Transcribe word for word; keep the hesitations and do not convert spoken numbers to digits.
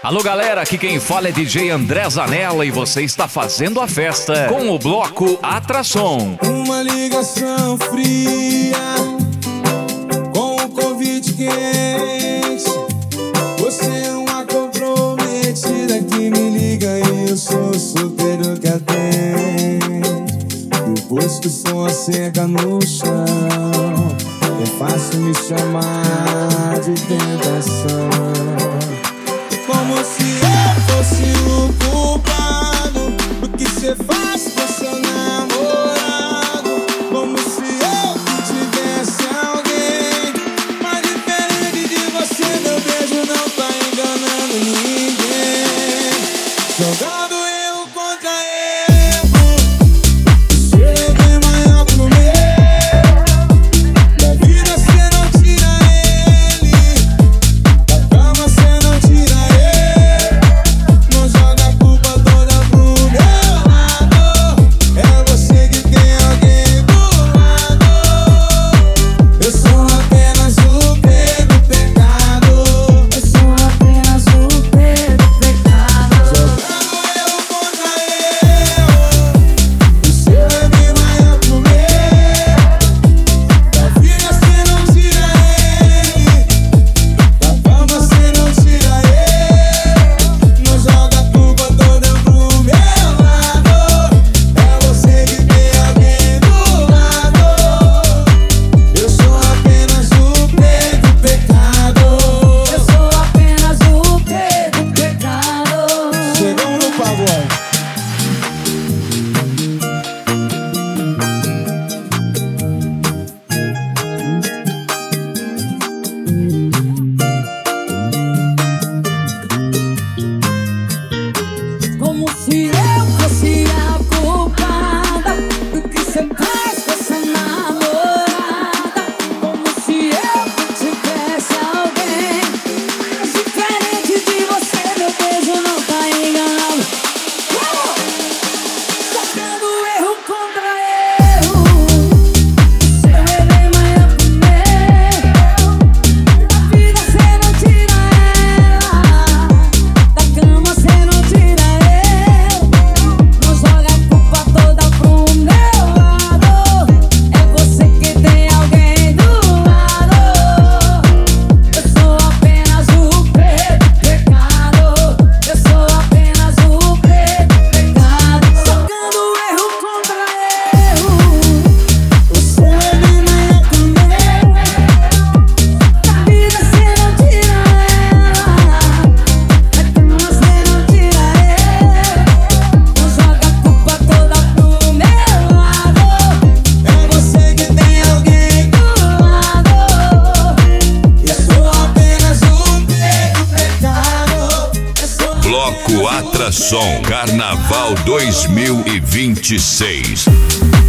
Alô galera, aqui quem fala é D J André Zanella e você está fazendo a festa com o bloco Atração. Uma ligação fria com o convite quente. Você é uma comprometida que me liga e eu sou o solteiro que atende. Depois que o som acega no chão, é fácil me chamar de tentação. Como se eu fosse o culpado do que cê faz com seu namorado. Como se eu tivesse alguém mais diferente de você. Meu beijo não tá enganando ninguém. Jogando erro contra erro, você é maior pro meu. Da vida cê não tira ele, da cama cê não tira ele. Não joga a culpa toda pro meu lado. É você que tem alguém do lado. Eu sou apenas o Pedro Pecado. Eu sou apenas o Pedro Pecado. Jogando erro contra erro, você é bem maior pro meu. Da vida cê não tira ele, da fama cê não tira ele. Não joga a culpa toda pro meu lado. É você que tem alguém do lado. Eu sou apenas o Pedro Pecado. Eu sou apenas o Pedro Pecado. Chegamos no pagode. Como se eu fosse a culpada do que cê faz com essa namorada. Como se eu tivesse alguém mais diferente de você. Meu beijo não tá enganando. Uh! Jogando erro contra erro, seu erro é maior pro meu. Da vida cê não tira ela, da cama cê não tira eu. Não joga a culpa toda pro meu lado. É você que tem alguém do lado. Eu sou apenas o Pedro Pecado. Eu sou apenas o Pedro Pecado. Jogando erro contra erro, você é bem maior que o meu. Da vida cê não tira ela, da cama cê não tira eu. Não joga a culpa toda pro meu lado. É você que tem alguém do lado. Eu sou apenas o Pedro Pecado. Eu sou Bloco Atração Carnaval dois mil e vinte e seis.